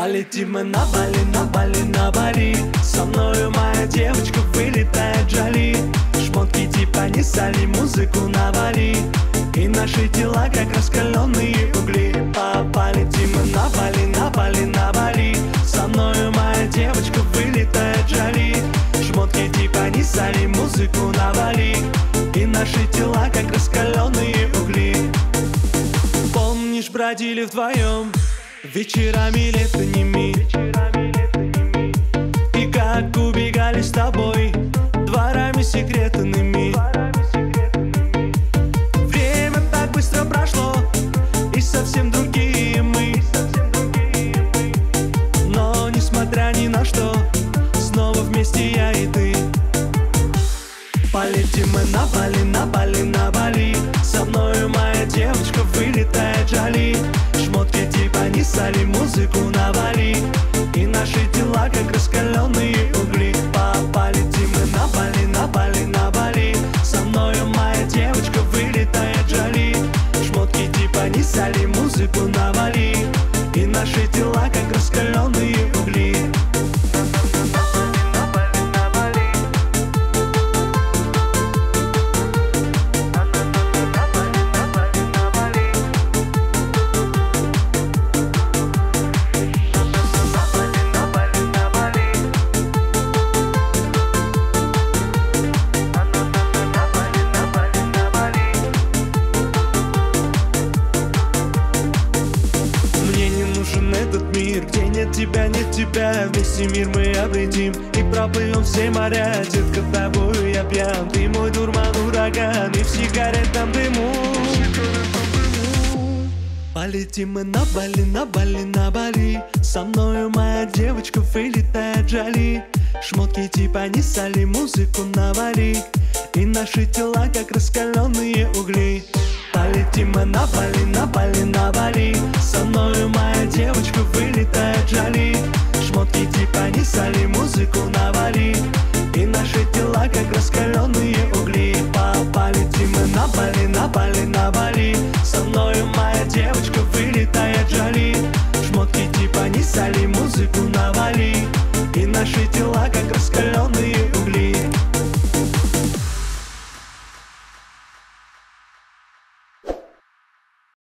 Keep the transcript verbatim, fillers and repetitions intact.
Полетим мы на Бали, на Бали, на Бали. Со мною моя девочка вылетает Джоли. Шмотки типа не соли, музыку навали, и наши тела как раскаленные угли. А полетим мы на Бали, на Бали, на Бали. Со мною моя девочка вылетает Джоли. Шмотки типа не соли, музыку навали, и наши тела как раскаленные угли. Помнишь, бродили вдвоем вечерами летними, и как убегали с тобой дворами секретными. Время так быстро прошло, и совсем другие мы. Но несмотря ни на что, снова вместе я и ты. Полетим мы на Бали, на Бали, на Бали. Со мною моя девочка вылетает Джоли. Шмотки типа не соли, музыку навали, и наши тела как раскаленные угли. Полетим мы на Бали, на Бали, на Бали. Со мною моя девочка вылетает Джоли. Шмотки типа не соли, музыку навали, и наши тела как раскаленные угли. Этот мир, где нет тебя, нет тебя. Вместе мир мы обретим и проплывем все моря. Детка, тобою я пьян, ты мой дурман, ураган, и в сигаретном дыму. Полетим мы на Бали, на Бали, на Бали. Со мною моя девочка вылетает Джоли. Шмотки типа не соли, музыку навали, и наши тела как раскаленные угли. Полетим мы на Бали, на Бали, на Бали. Со мною моя девочка